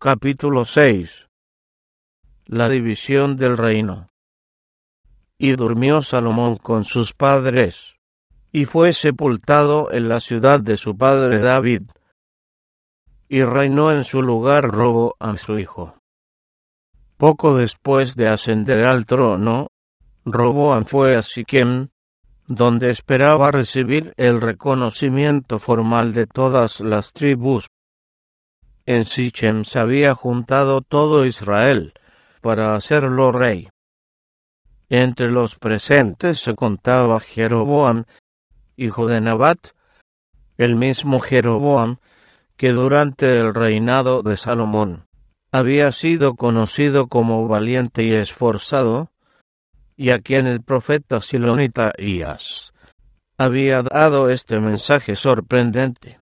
Capítulo 6. La división del reino. Y durmió Salomón con sus padres, y fue sepultado en la ciudad de su padre David, y reinó en su lugar Roboam su hijo. Poco después de ascender al trono, Roboam fue a Siquem, donde esperaba recibir el reconocimiento formal de todas las tribus. En Sichem se había juntado todo Israel para hacerlo rey. Entre los presentes se contaba Jeroboam, hijo de Nabat, el mismo Jeroboam que durante el reinado de Salomón había sido conocido como valiente y esforzado, y a quien el profeta silonita Ahías había dado este mensaje sorprendente: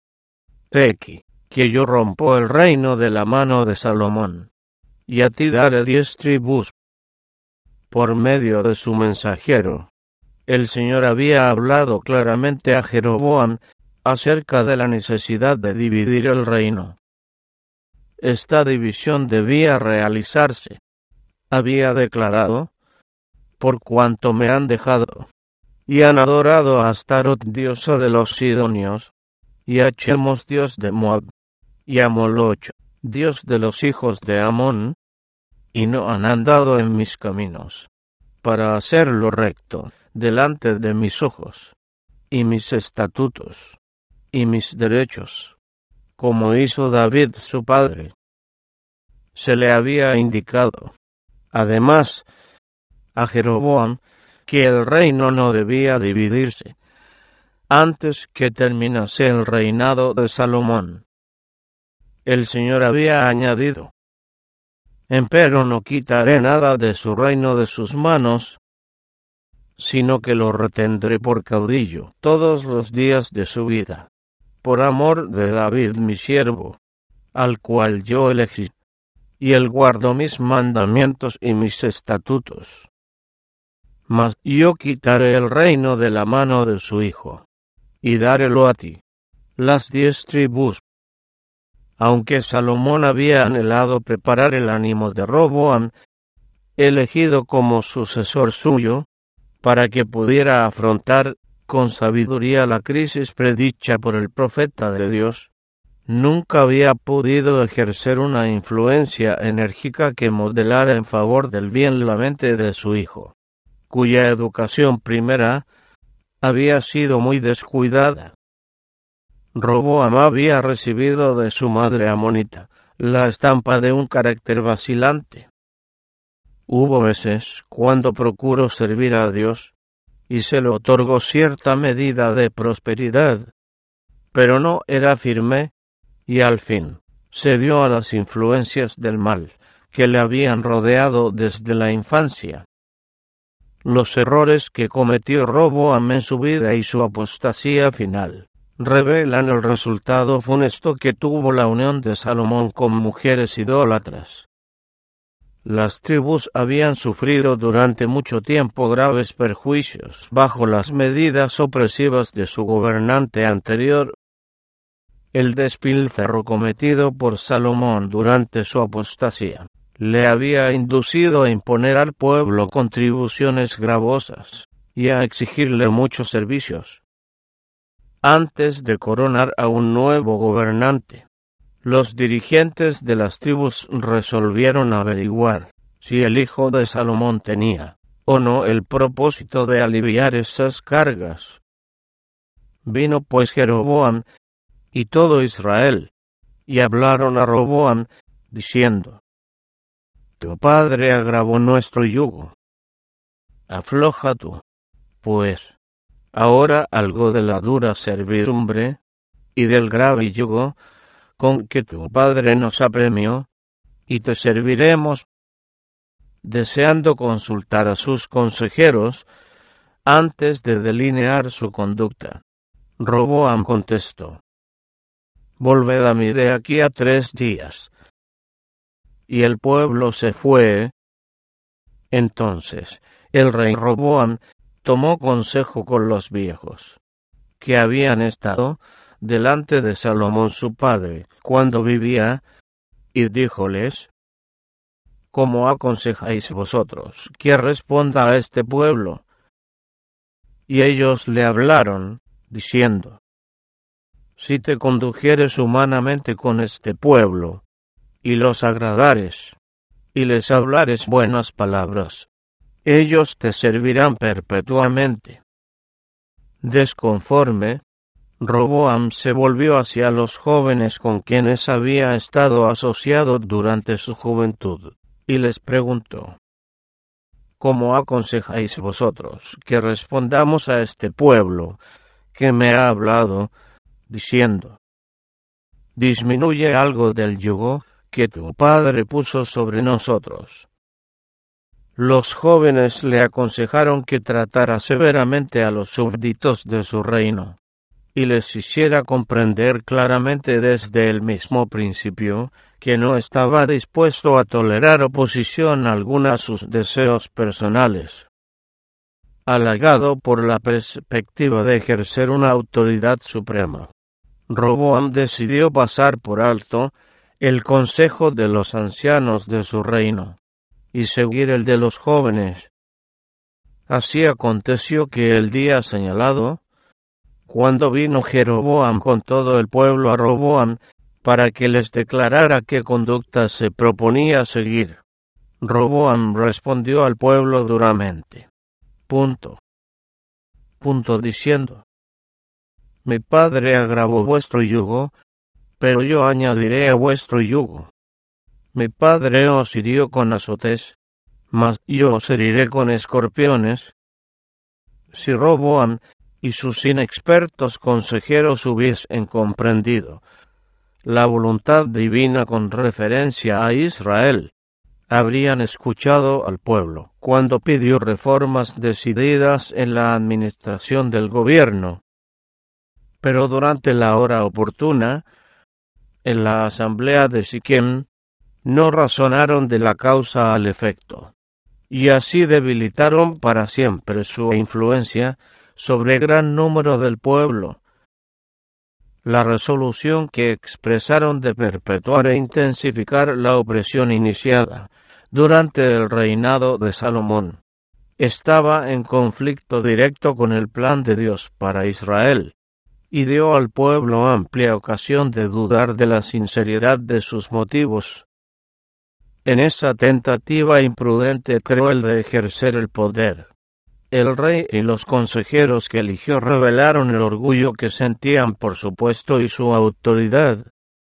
He aquí que yo rompo el reino de la mano de Salomón, y a ti daré 10 tribus. Por medio de su mensajero, el Señor había hablado claramente a Jeroboam acerca de la necesidad de dividir el reino. Esta división debía realizarse. Había declarado: por cuanto me han dejado, y han adorado a Astarot, diosa de los sidonios, y a Chemos, dios de Moab, y a Moloch, dios de los hijos de Amón, y no han andado en mis caminos, para hacer lo recto delante de mis ojos, y mis estatutos, y mis derechos, como hizo David su padre. Se le había indicado, además, a Jeroboam que el reino no debía dividirse antes que terminase el reinado de Salomón. El Señor había añadido: empero no quitaré nada de su reino de sus manos, sino que lo retendré por caudillo todos los días de su vida, por amor de David mi siervo, al cual yo elegí, y él guardó mis mandamientos y mis estatutos. Mas yo quitaré el reino de la mano de su hijo, y darélo a ti, las 10 tribus. Aunque Salomón había anhelado preparar el ánimo de Roboam, elegido como sucesor suyo, para que pudiera afrontar con sabiduría la crisis predicha por el profeta de Dios, nunca había podido ejercer una influencia enérgica que modelara en favor del bien la mente de su hijo, cuya educación primera había sido muy descuidada. Roboam había recibido de su madre amonita la estampa de un carácter vacilante. Hubo veces cuando procuró servir a Dios y se le otorgó cierta medida de prosperidad, pero no era firme y al fin cedió a las influencias del mal que le habían rodeado desde la infancia. Los errores que cometió Roboam en su vida y su apostasía final revelan el resultado funesto que tuvo la unión de Salomón con mujeres idólatras. Las tribus habían sufrido durante mucho tiempo graves perjuicios bajo las medidas opresivas de su gobernante anterior. El despilfarro cometido por Salomón durante su apostasía le había inducido a imponer al pueblo contribuciones gravosas y a exigirle muchos servicios. Antes de coronar a un nuevo gobernante, los dirigentes de las tribus resolvieron averiguar si el hijo de Salomón tenía o no el propósito de aliviar esas cargas. Vino pues Jeroboam y todo Israel, y hablaron a Roboam, diciendo: tu padre agravó nuestro yugo. Afloja tú, pues, ahora algo de la dura servidumbre y del grave yugo con que tu padre nos apremió, y te serviremos. Deseando consultar a sus consejeros antes de delinear su conducta, Roboam contestó: volved a mí de aquí a 3 días. Y el pueblo se fue. Entonces el rey Roboam tomó consejo con los viejos, que habían estado delante de Salomón su padre cuando vivía, y díjoles: ¿Cómo aconsejáis vosotros que responda a este pueblo? Y ellos le hablaron, diciendo: Si te condujeres humanamente con este pueblo, y los agradares, y les hablares buenas palabras, ellos te servirán perpetuamente. Desconforme, Roboam se volvió hacia los jóvenes con quienes había estado asociado durante su juventud, y les preguntó: ¿Cómo aconsejáis vosotros que respondamos a este pueblo que me ha hablado, diciendo: Disminuye algo del yugo que tu padre puso sobre nosotros? Los jóvenes le aconsejaron que tratara severamente a los súbditos de su reino, y les hiciera comprender claramente desde el mismo principio que no estaba dispuesto a tolerar oposición alguna a sus deseos personales. Halagado por la perspectiva de ejercer una autoridad suprema, Roboam decidió pasar por alto el consejo de los ancianos de su reino y seguir el de los jóvenes. Así aconteció que el día señalado, cuando vino Jeroboam con todo el pueblo a Roboam para que les declarara qué conducta se proponía seguir, Roboam respondió al pueblo duramente, diciendo: Mi padre agravó vuestro yugo, pero yo añadiré a vuestro yugo. Mi padre os hirió con azotes, mas yo os heriré con escorpiones. Si Roboam y sus inexpertos consejeros hubiesen comprendido la voluntad divina con referencia a Israel, habrían escuchado al pueblo cuando pidió reformas decididas en la administración del gobierno. Pero durante la hora oportuna, en la asamblea de Siquem, no razonaron de la causa al efecto, y así debilitaron para siempre su influencia sobre gran número del pueblo. La resolución que expresaron de perpetuar e intensificar la opresión iniciada durante el reinado de Salomón estaba en conflicto directo con el plan de Dios para Israel, y dio al pueblo amplia ocasión de dudar de la sinceridad de sus motivos. En esa tentativa imprudente y cruel de ejercer el poder, el rey y los consejeros que eligió revelaron el orgullo que sentían por su puesto y su autoridad.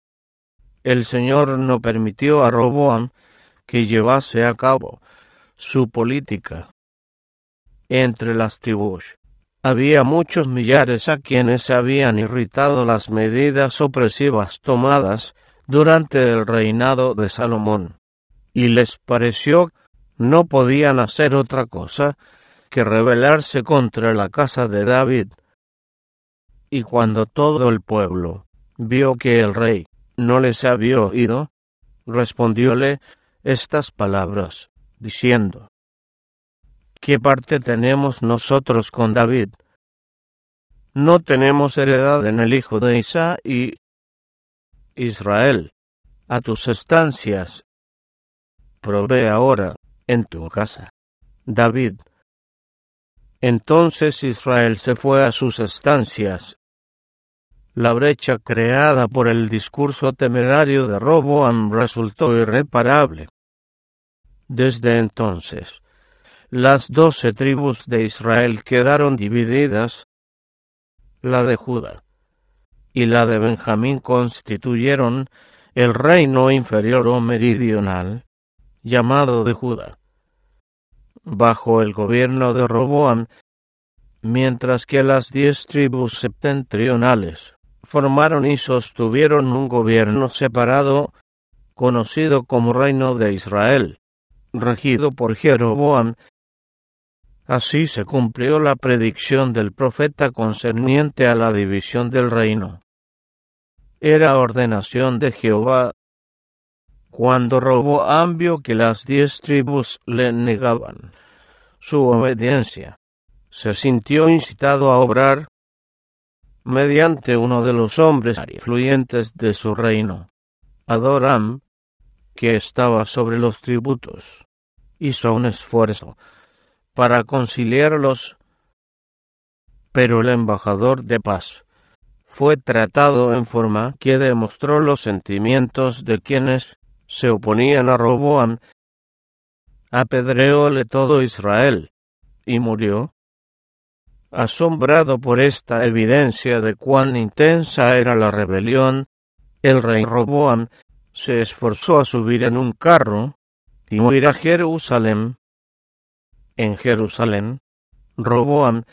El Señor no permitió a Roboam que llevase a cabo su política. Entre las tribus había muchos millares a quienes habían irritado las medidas opresivas tomadas durante el reinado de Salomón, y les pareció no podían hacer otra cosa que rebelarse contra la casa de David. Y cuando todo el pueblo vio que el rey no les había oído, respondióle estas palabras, diciendo: ¿Qué parte tenemos nosotros con David? No tenemos heredad en el hijo de Isaí. Israel, a tus estancias provee ahora en tu casa, David. Entonces Israel se fue a sus estancias. La brecha creada por el discurso temerario de Roboam resultó irreparable. Desde entonces, las 12 tribus de Israel quedaron divididas. La de Judá y la de Benjamín constituyeron el reino inferior o meridional, llamado de Judá, bajo el gobierno de Roboam, mientras que las 10 tribus septentrionales formaron y sostuvieron un gobierno separado, conocido como Reino de Israel, regido por Jeroboam. Así se cumplió la predicción del profeta concerniente a la división del reino. Era ordenación de Jehová. Cuando Roboam vio que las 10 tribus le negaban su obediencia, se sintió incitado a obrar mediante uno de los hombres influyentes de su reino, Adoram, que estaba sobre los tributos, hizo un esfuerzo para conciliarlos, pero el embajador de paz fue tratado en forma que demostró los sentimientos de quienes se oponían a Roboam. Apedreóle todo Israel, y murió. Asombrado por esta evidencia de cuán intensa era la rebelión, el rey Roboam se esforzó a subir en un carro y ir a Jerusalén. En Jerusalén, Roboam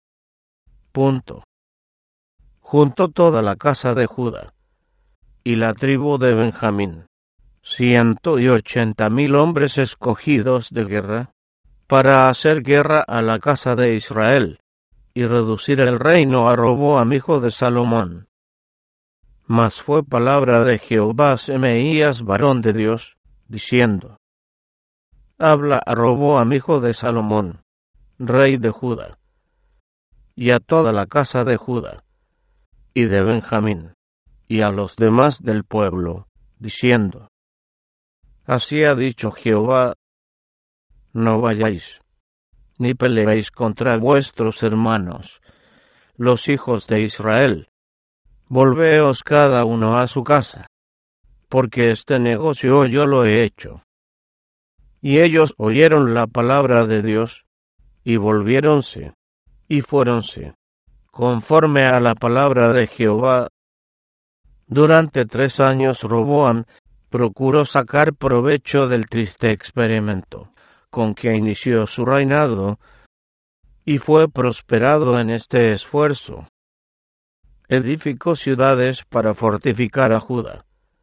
juntó toda la casa de Judá y la tribu de Benjamín, 180,000 hombres escogidos de guerra, para hacer guerra a la casa de Israel y reducir el reino a Roboam hijo de Salomón. Mas fue palabra de Jehová a Semaías varón de Dios, diciendo: Habla a Roboam hijo de Salomón, rey de Judá, y a toda la casa de Judá y de Benjamín, y a los demás del pueblo, diciendo: Así ha dicho Jehová: No vayáis, ni peleéis contra vuestros hermanos, los hijos de Israel. Volveos cada uno a su casa, porque este negocio yo lo he hecho. Y ellos oyeron la palabra de Dios, y volviéronse, y fuéronse, conforme a la palabra de Jehová. Durante 3 años Roboam procuró sacar provecho del triste experimento con que inició su reinado, y fue prosperado en este esfuerzo. Edificó ciudades para fortificar a Judá.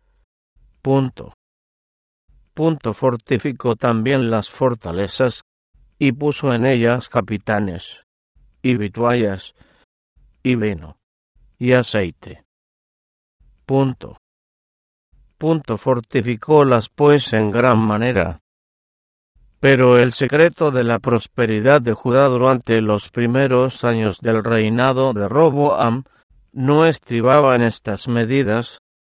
Fortificó también las fortalezas, y puso en ellas capitanes, y vituallas, y vino, y aceite. Fortificólas pues en gran manera. Pero el secreto de la prosperidad de Judá durante los primeros años del reinado de Roboam no estribaba en estas medidas.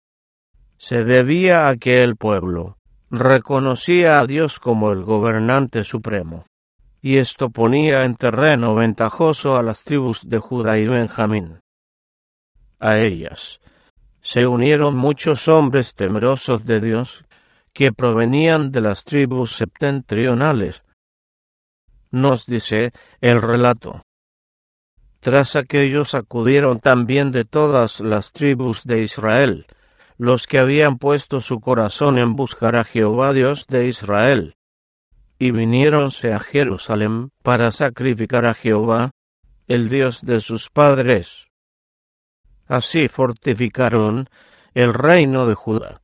Se debía a que el pueblo reconocía a Dios como el gobernante supremo, y esto ponía en terreno ventajoso a las tribus de Judá y Benjamín. A ellas se unieron muchos hombres temerosos de Dios que provenían de las tribus septentrionales. Nos dice el relato: Tras aquellos acudieron también de todas las tribus de Israel, los que habían puesto su corazón en buscar a Jehová Dios de Israel, y viniéronse a Jerusalén para sacrificar a Jehová, el Dios de sus padres. Así fortificaron el reino de Judá,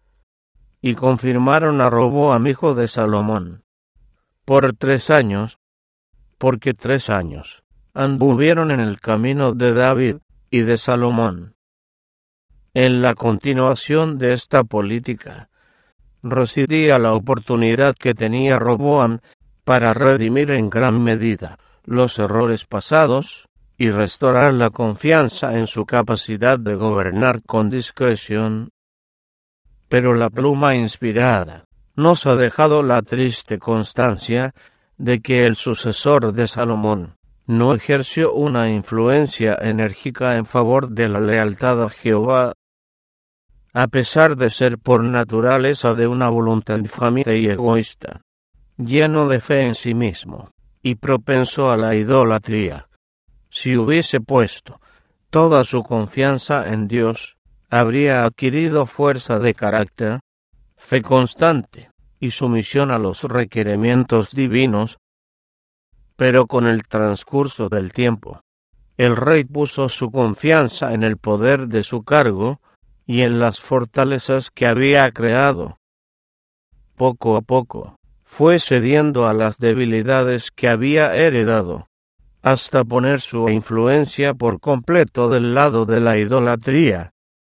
y confirmaron a Roboam hijo de Salomón, por 3 años, porque 3 años anduvieron en el camino de David y de Salomón. En la continuación de esta política residía la oportunidad que tenía Roboam para redimir en gran medida los errores pasados y restaurar la confianza en su capacidad de gobernar con discreción. Pero la pluma inspirada nos ha dejado la triste constancia de que el sucesor de Salomón no ejerció una influencia enérgica en favor de la lealtad a Jehová, a pesar de ser por naturaleza de una voluntad infame y egoísta, lleno de fe en sí mismo y propenso a la idolatría. Si hubiese puesto toda su confianza en Dios, habría adquirido fuerza de carácter, fe constante y sumisión a los requerimientos divinos. Pero con el transcurso del tiempo, el rey puso su confianza en el poder de su cargo y en las fortalezas que había creado. Poco a poco, fue cediendo a las debilidades que había heredado, hasta poner su influencia por completo del lado de la idolatría.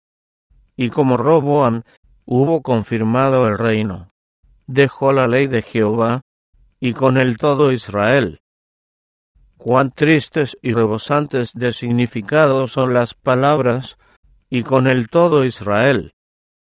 Y como Roboam hubo confirmado el reino, dejó la ley de Jehová, y con él todo Israel. Cuán tristes y rebosantes de significado son las palabras: y con él todo Israel.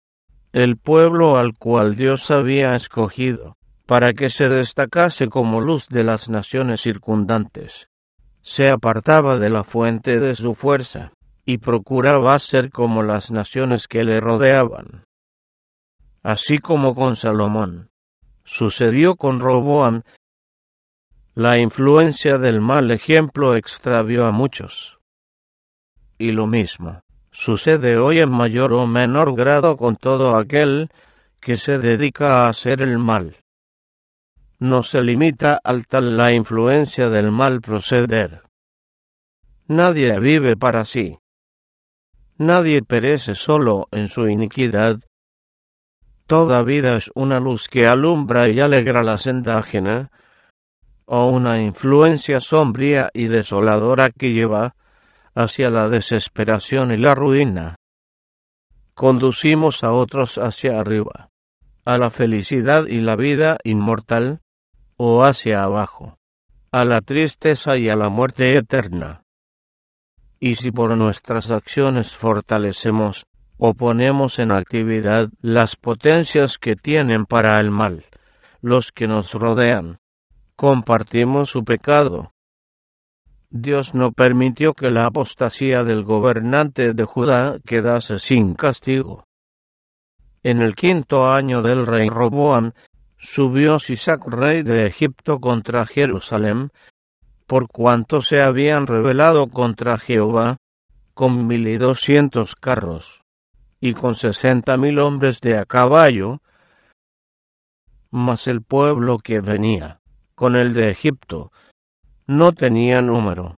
el pueblo al cual Dios había escogido, para que se destacase como luz de las naciones circundantes, se apartaba de la fuente de su fuerza, y procuraba ser como las naciones que le rodeaban. Así como con Salomón, sucedió con Roboam. La influencia del mal ejemplo extravió a muchos. Y lo mismo sucede hoy en mayor o menor grado con todo aquel que se dedica a hacer el mal. No se limita al tal la influencia del mal proceder. Nadie vive para sí. Nadie perece solo en su iniquidad. Toda vida es una luz que alumbra y alegra la senda ajena, o una influencia sombría y desoladora que lleva hacia la desesperación y la ruina. Conducimos a otros hacia arriba, a la felicidad y la vida inmortal, o hacia abajo, a la tristeza y a la muerte eterna. Y si por nuestras acciones fortalecemos o ponemos en actividad las potencias que tienen para el mal los que nos rodean, compartimos su pecado. Dios no permitió que la apostasía del gobernante de Judá quedase sin castigo. En el 5º año del rey Roboam, subió Sisac rey de Egipto contra Jerusalén, por cuanto se habían rebelado contra Jehová, con 1,200 carros, y con 60,000 hombres de a caballo, mas el pueblo que venía con el de Egipto no tenía número.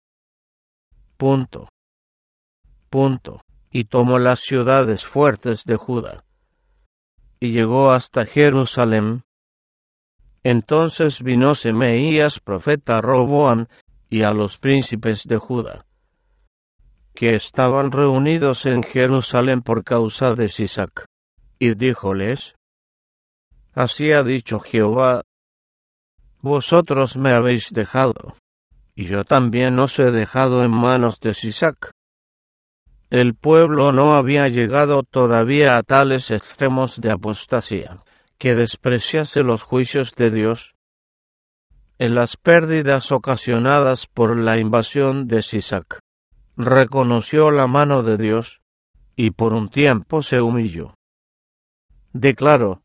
Y tomó las ciudades fuertes de Judá, y llegó hasta Jerusalén. Entonces vino Semeías profeta a Roboam y a los príncipes de Judá, que estaban reunidos en Jerusalén por causa de Sisac, y díjoles: Así ha dicho Jehová, vosotros me habéis dejado, y yo también os he dejado en manos de Sisac. El pueblo no había llegado todavía a tales extremos de apostasía, que despreciase los juicios de Dios. En las pérdidas ocasionadas por la invasión de Sisac, reconoció la mano de Dios, y por un tiempo se humilló. Declaró: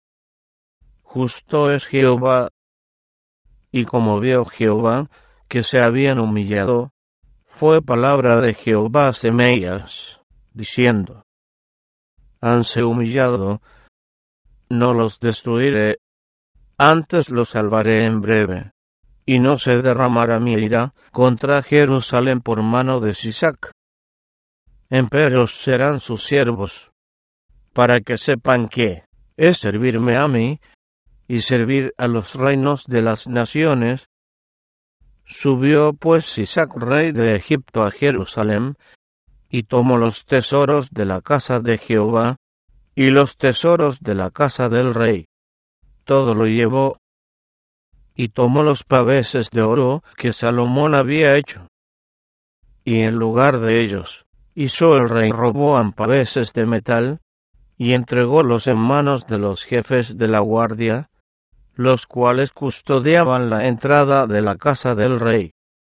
Justo es Jehová. Y como vio Jehová que se habían humillado, fue palabra de Jehová a Semeías, diciendo: Hanse humillado, no los destruiré, antes los salvaré en breve, y no se derramará mi ira contra Jerusalén por mano de Sisac. Empero serán sus siervos, para que sepan que es servirme a mí y servir a los reinos de las naciones. Subió pues Sisac rey de Egipto a Jerusalén, y tomó los tesoros de la casa de Jehová, y los tesoros de la casa del rey. Todo lo llevó, y tomó los paveses de oro que Salomón había hecho. Y en lugar de ellos, hizo el rey Roboam paveses de metal, y entrególos en manos de los jefes de la guardia, los cuales custodiaban la entrada de la casa del rey.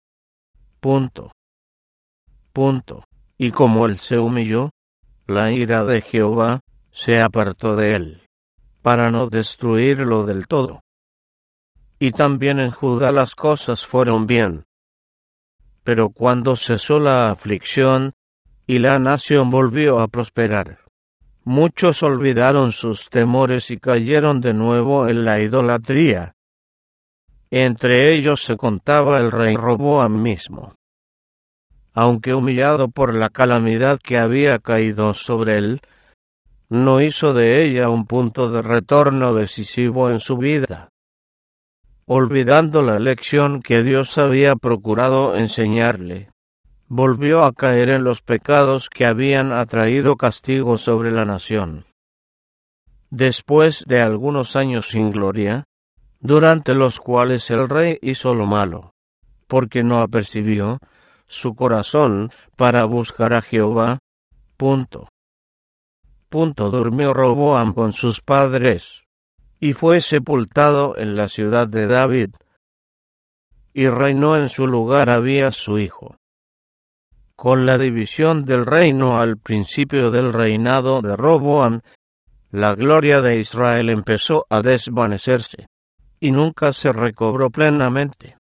Y como él se humilló, la ira de Jehová se apartó de él, para no destruirlo del todo. Y también en Judá las cosas fueron bien. Pero cuando cesó la aflicción, y la nación volvió a prosperar, muchos olvidaron sus temores y cayeron de nuevo en la idolatría. Entre ellos se contaba el rey Roboam mismo. Aunque humillado por la calamidad que había caído sobre él, no hizo de ella un punto de retorno decisivo en su vida, olvidando la lección que Dios había procurado enseñarle. Volvió a caer en los pecados que habían atraído castigo sobre la nación. Después de algunos años sin gloria, durante los cuales el rey hizo lo malo, porque no apercibió su corazón para buscar a Jehová. Durmió Roboam con sus padres, y fue sepultado en la ciudad de David, y reinó en su lugar Abías su hijo. Con la división del reino al principio del reinado de Roboam, la gloria de Israel empezó a desvanecerse, y nunca se recobró plenamente.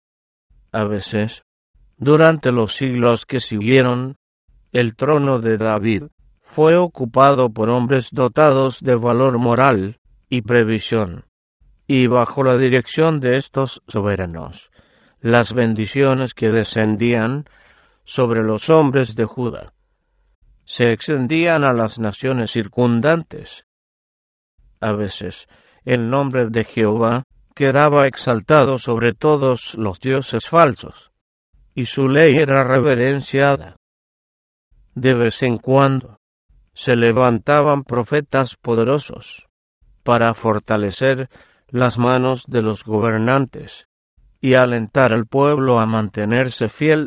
A veces, durante los siglos que siguieron, el trono de David fue ocupado por hombres dotados de valor moral y previsión, y bajo la dirección de estos soberanos, las bendiciones que descendían sobre los hombres de Judá se extendían a las naciones circundantes. A veces, el nombre de Jehová quedaba exaltado sobre todos los dioses falsos, y su ley era reverenciada. De vez en cuando, se levantaban profetas poderosos para fortalecer las manos de los gobernantes y alentar al pueblo a mantenerse fiel.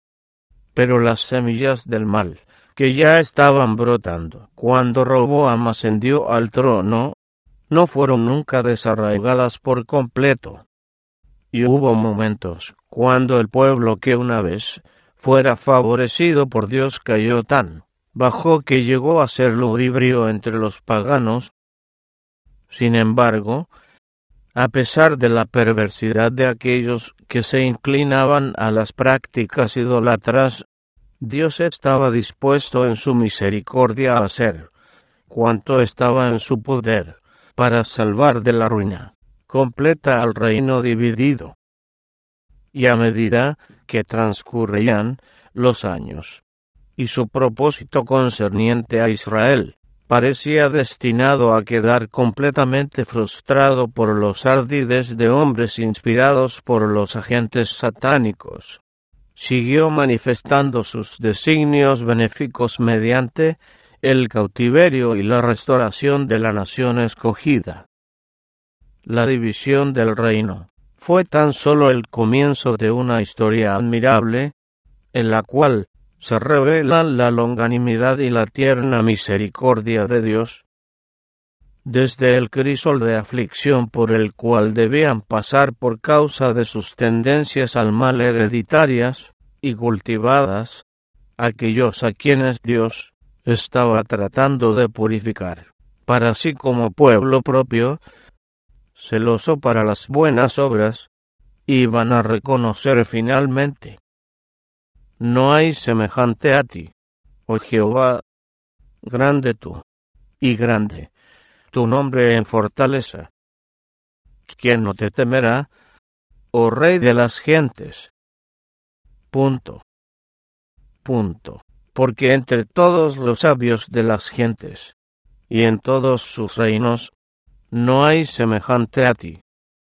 Pero las semillas del mal, que ya estaban brotando cuando Roboam ascendió al trono, no fueron nunca desarraigadas por completo. Y hubo momentos cuando el pueblo que una vez fuera favorecido por Dios cayó tan bajo que llegó a ser ludibrio entre los paganos. Sin embargo, a pesar de la perversidad de aquellos que se inclinaban a las prácticas idólatras, Dios estaba dispuesto en su misericordia a hacer cuanto estaba en su poder para salvar de la ruina completa al reino dividido. Y a medida que transcurrían los años, y su propósito concerniente a Israel parecía destinado a quedar completamente frustrado por los ardides de hombres inspirados por los agentes satánicos, siguió manifestando sus designios benéficos mediante el cautiverio y la restauración de la nación escogida. La división del reino fue tan solo el comienzo de una historia admirable, en la cual se revelan la longanimidad y la tierna misericordia de Dios. Desde el crisol de aflicción por el cual debían pasar por causa de sus tendencias al mal hereditarias y cultivadas, aquellos a quienes Dios estaba tratando de purificar, para sí como pueblo propio, celoso para las buenas obras, iban a reconocer finalmente: no hay semejante a ti, oh Jehová, grande tú, y grande tu nombre en fortaleza. ¿Quién no te temerá, oh Rey de las gentes? Porque entre todos los sabios de las gentes, y en todos sus reinos, no hay semejante a ti.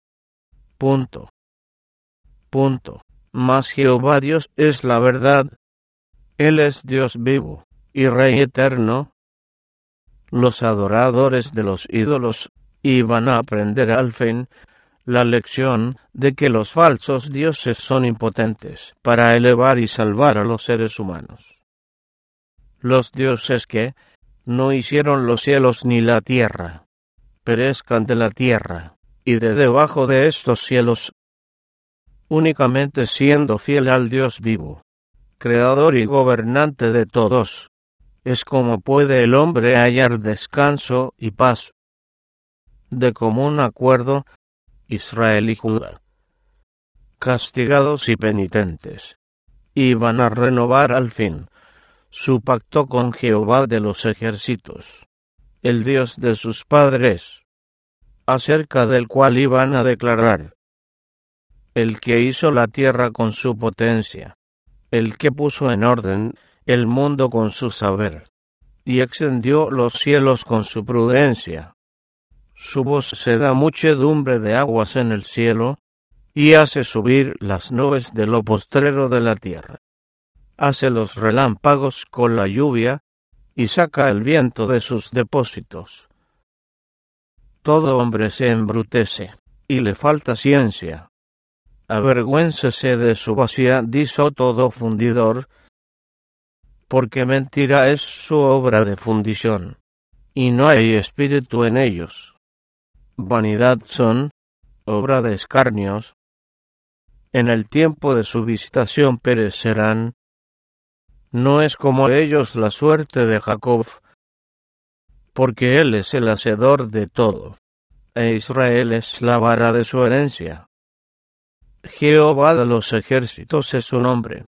Mas Jehová Dios es la verdad. Él es Dios vivo y Rey eterno. Los adoradores de los ídolos iban a aprender al fin la lección de que los falsos dioses son impotentes para elevar y salvar a los seres humanos. Los dioses que no hicieron los cielos ni la tierra, perezcan de la tierra y de debajo de estos cielos, únicamente siendo fiel al Dios vivo, creador y gobernante de todos, es como puede el hombre hallar descanso y paz. De común acuerdo, Israel y Judá, castigados y penitentes, iban a renovar al fin su pacto con Jehová de los ejércitos, el Dios de sus padres, acerca del cual iban a declarar: el que hizo la tierra con su potencia, el que puso en orden el mundo con su saber, y extendió los cielos con su prudencia. Su voz se da muchedumbre de aguas en el cielo, y hace subir las nubes de lo postrero de la tierra. Hace los relámpagos con la lluvia, y saca el viento de sus depósitos. Todo hombre se embrutece, y le falta ciencia. Avergüéncese de su vaciadizo todo fundidor, porque mentira es su obra de fundición, y no hay espíritu en ellos. Vanidad son, obra de escarnios. En el tiempo de su visitación perecerán. No es como ellos la suerte de Jacob, porque él es el hacedor de todo, e Israel es la vara de su herencia. Jehová de los ejércitos es su nombre.